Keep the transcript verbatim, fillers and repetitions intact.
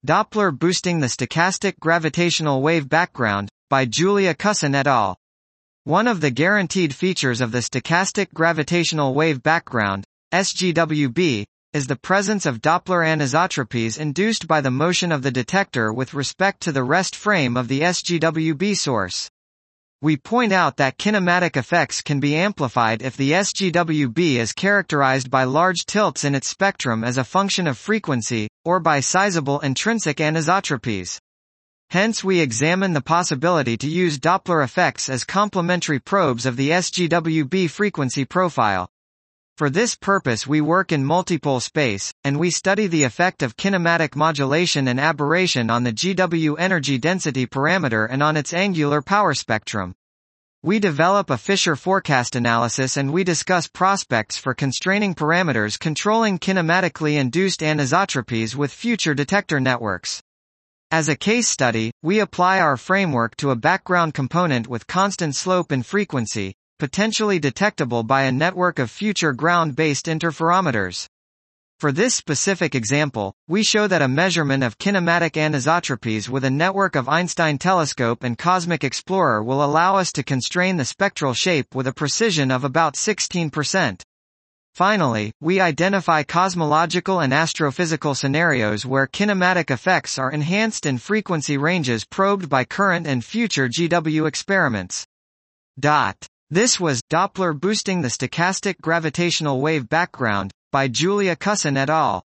Doppler boosting the stochastic gravitational wave background, by Julia Cusson et al. One of the guaranteed features of the stochastic gravitational wave background, S G W B, is the presence of Doppler anisotropies induced by the motion of the detector with respect to the rest frame of the S G W B source. We point out that kinematic effects can be amplified if the S G W B is characterized by large tilts in its spectrum as a function of frequency, or by sizable intrinsic anisotropies. Hence we examine the possibility to use Doppler effects as complementary probes of the S G W B frequency profile. For this purpose we work in multipole space, and we study the effect of kinematic modulation and aberration on the G W energy density parameter and on its angular power spectrum. We develop a Fisher forecast analysis and we discuss prospects for constraining parameters controlling kinematically induced anisotropies with future detector networks. As a case study, we apply our framework to a background component with constant slope and frequency, potentially detectable by a network of future ground-based interferometers. For this specific example, we show that a measurement of kinematic anisotropies with a network of Einstein telescope and Cosmic Explorer will allow us to constrain the spectral shape with a precision of about sixteen percent. Finally, we identify cosmological and astrophysical scenarios where kinematic effects are enhanced in frequency ranges probed by current and future G W experiments. Dot. This was Doppler boosting the stochastic gravitational wave background, by Julia Cusson et al.